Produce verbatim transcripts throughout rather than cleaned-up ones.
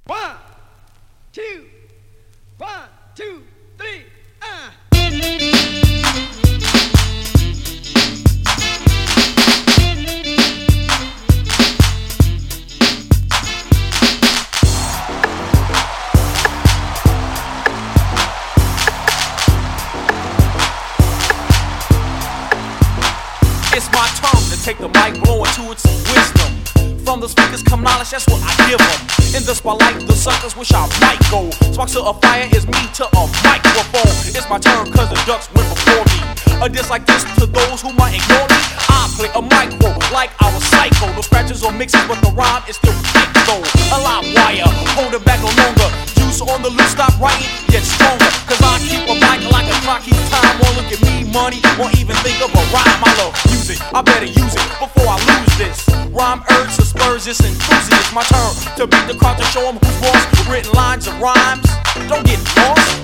One, two, one, two, three, uh. It's my turn to take the mic, blow into it some wisdom. From the speakers come knowledge, that's what I give them. In the spotlight, the suckers wish I might go. Sparks to a fire is me to a microphone. It's my turn cause the ducks went before me. A diss like this to those who might ignore me. I play a micro like I was psycho. No scratches or mixes, but the rhyme is still thick though. A live wire, hold it back no longer. Juice on the loose, stop writing, get stronger. Cause I keep a mic like a clock, keep time. Won't look at me, money, won't even think of a rhyme. I love music, I better use it before I lose this. Rhyme urge to spurs this enthusiast. My turn to beat the crowd to show them who's boss. Written lines and rhymes, don't get lost.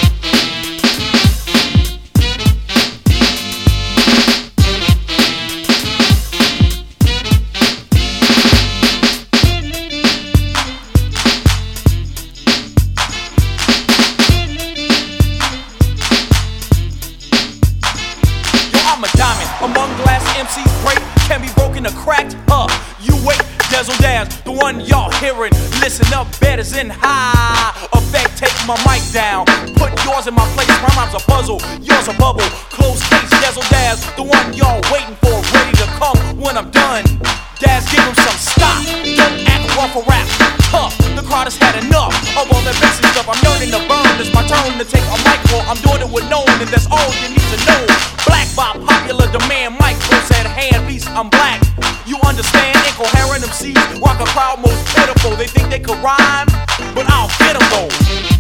I'm a diamond among glass M Cs, great, can be broken or cracked. Uh, you wait, Dazzle Daz, the one y'all hearing. Listen up, bed is in high effect. Take my mic down, put yours in my place. My rhyme's a puzzle, yours a bubble. Close case, Dazzle Daz, the one y'all waiting for, ready to come when I'm done. Daz, give him some stop. Don't act rough or rap tough. The crowd has had enough of all that basic stuff. I'm learning to burn. It's my turn to take a micro. I'm doing it with no one, and that's all you need to know. Black by popular demand, micros at hand, peace, I'm black. You understand? Incoherent M Cs rock a crowd most pitiful. They think they could rhyme, but I'll get them though.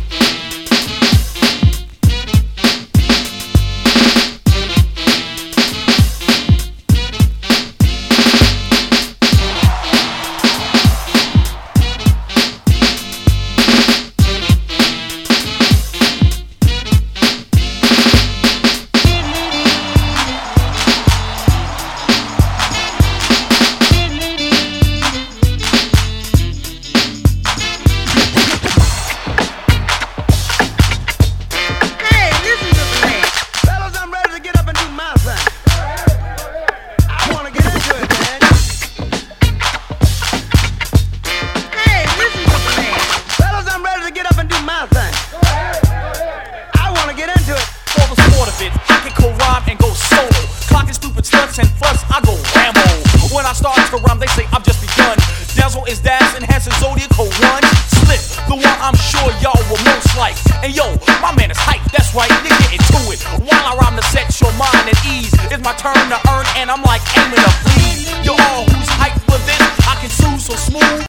I can co-rhyme and go solo. Clocking stupid stunts and fuss, I go Rambo. When I start to rhyme, they say I've just begun. Dazzle is Daz and has his zodiacal one. Slip, the one I'm sure y'all will most like. And yo, my man is hype, that's right, you're getting to it. While I rhyme to set your mind at ease, it's my turn to earn and I'm like aiming to please. Yo, all who's hyped for this, I can choose so smooth.